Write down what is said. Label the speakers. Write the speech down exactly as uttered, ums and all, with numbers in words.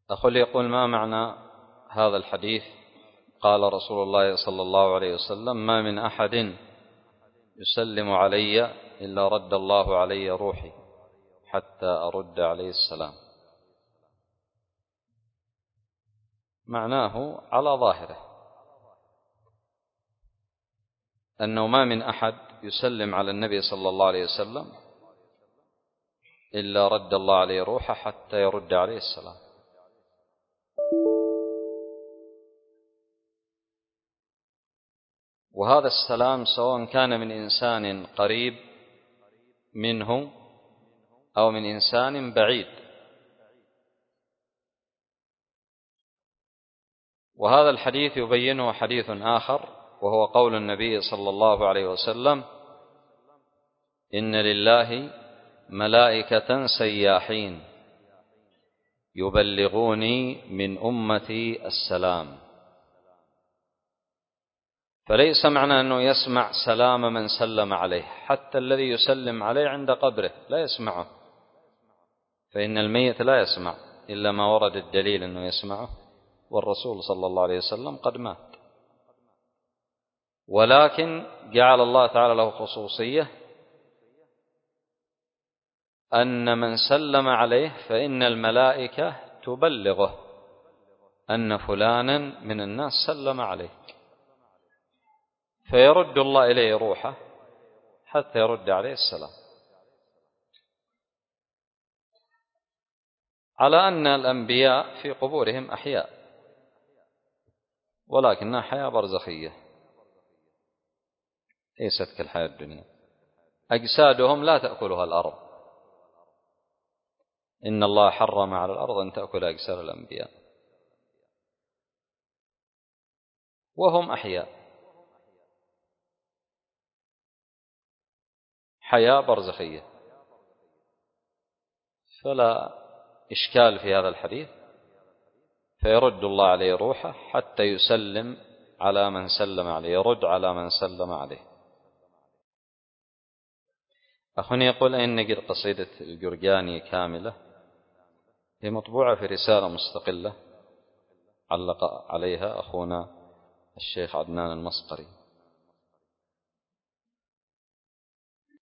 Speaker 1: أخي يقول: ما معنى هذا الحديث؟ قال رسول الله صلى الله عليه وسلم: ما من أحد يسلم علي إلا رد الله علي روحي حتى أرد عليه السلام. معناه على ظاهره أنه ما من أحد يسلم على النبي صلى الله عليه وسلم إلا رد الله عليه روحه حتى يرد عليه السلام. وهذا السلام سواء كان من إنسان قريب منه أو من إنسان بعيد. وهذا الحديث يبينه حديث آخر، وهو قول النبي صلى الله عليه وسلم: إن لله ملائكة سياحين يبلغوني من أمتي السلام. فليس معنى أنه يسمع سلام من سلم عليه، حتى الذي يسلم عليه عند قبره لا يسمعه، فإن الميت لا يسمع إلا ما ورد الدليل أنه يسمعه، والرسول صلى الله عليه وسلم قد مات. ولكن جعل الله تعالى له خصوصية أن من سلم عليه فإن الملائكة تبلغه أن فلانا من الناس سلم عليه، فيرد الله إليه روحه حتى يرد عليه السلام. على أن الأنبياء في قبورهم أحياء، ولكنها حياة برزخية ليست كالحياة الدنيا. أجسادهم لا تأكلها الأرض، إن الله حرم على الأرض أن تأكل أجساد الأنبياء، وهم أحياء حياة برزخية. فلا إشكال في هذا الحديث، فيرد الله عليه روحه حتى يسلم على من سلم عليه، يرد على من سلم عليه. أخونا يقول: أين نجد قصيدة الجرجاني كاملة؟ هي مطبوعة في رسالة مستقلة علق عليها أخونا الشيخ عدنان المصقري.